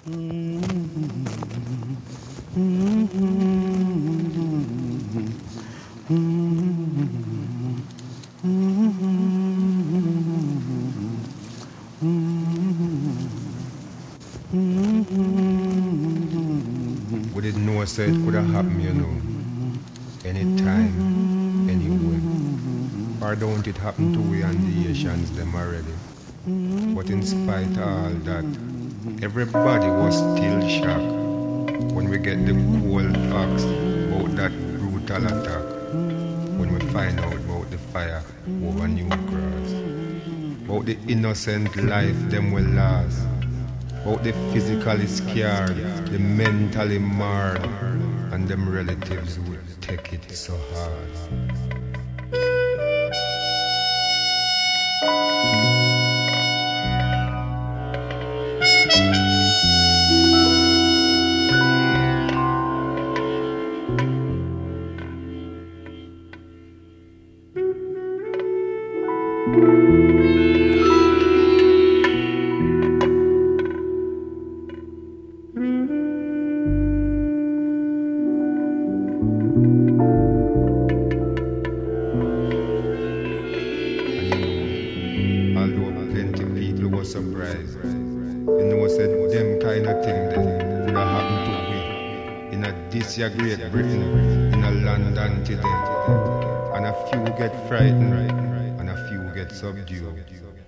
We didn't know so it could have happened, you know, anytime, anywhere. Or don't it happen to we and the Asians them already? But in spite of all that, everybody was still shocked when we get the cold facts about that brutal attack, when we find out about the fire over New Cross, about the innocent life them will last, about the physically scared, the mentally marred, and them relatives who take it so hard. A Great Britain in a London today, and a few get frightened and a few get subdued.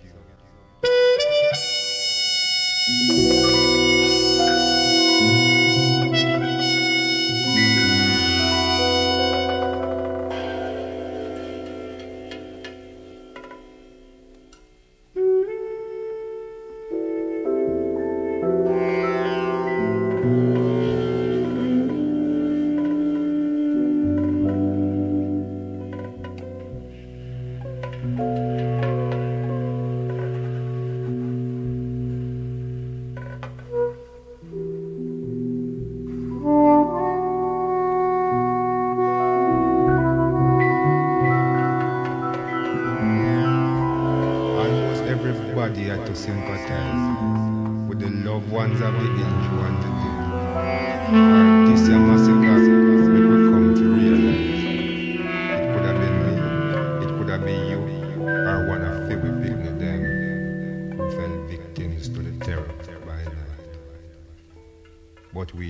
Everybody had to sympathize with the loved ones of the injured and the dead. Or this year massacre make we come to realize it could have been me, it could have been you, or one of the people them who fell victims to the terror by night. But we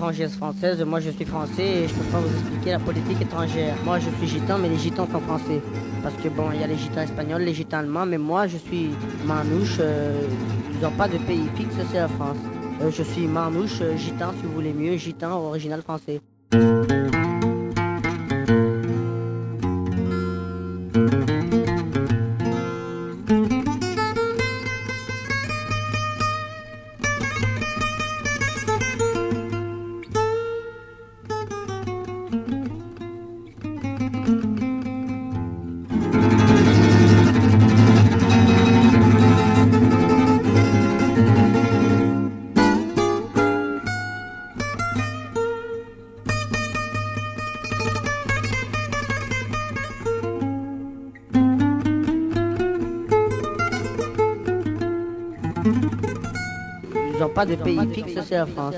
étrangère française. Moi, je suis français et je peux pas vous expliquer la politique étrangère. Moi, je suis gitan, mais les gitans sont français. Parce que bon, il y a les gitans espagnols, les gitans allemands, mais moi, je suis manouche. Ils n'ont pas de pays fixe, c'est la France. Je suis manouche, gitan, si vous voulez mieux, gitan original français. Ils n'ont pas de pays fixe, c'est la France.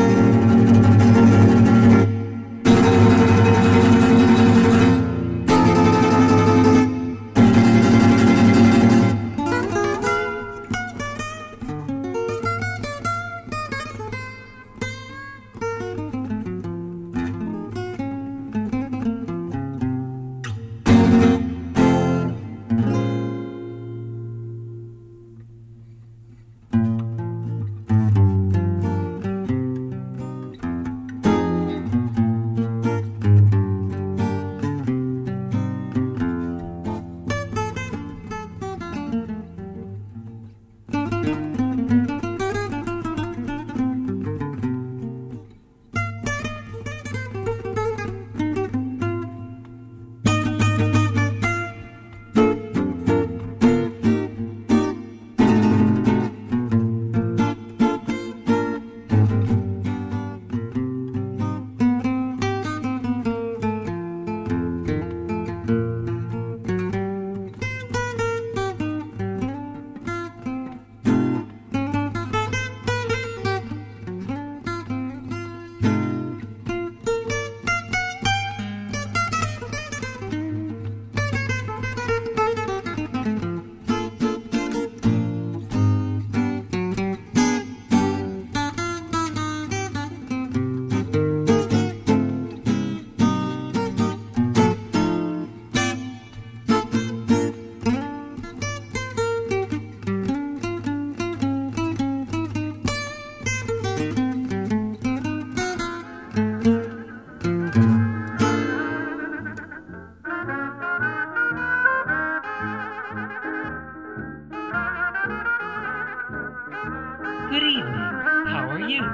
Good evening. How are you?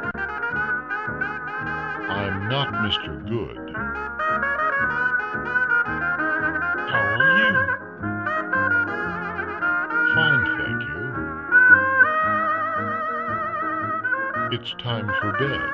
I'm not Mr. Good. How are you? Fine, thank you. It's time for bed.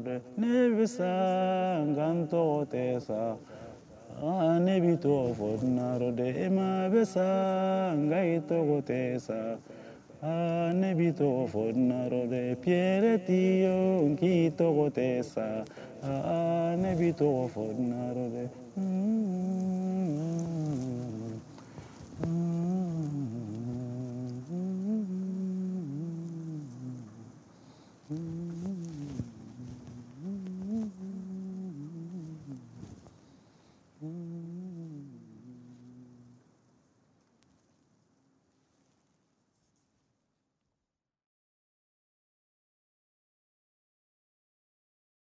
de nebisa nganto tesa nebito fodnaro de ema besa ngaito tesa nebito fodnaro de piere tio ngito tesa nebito fodnaro de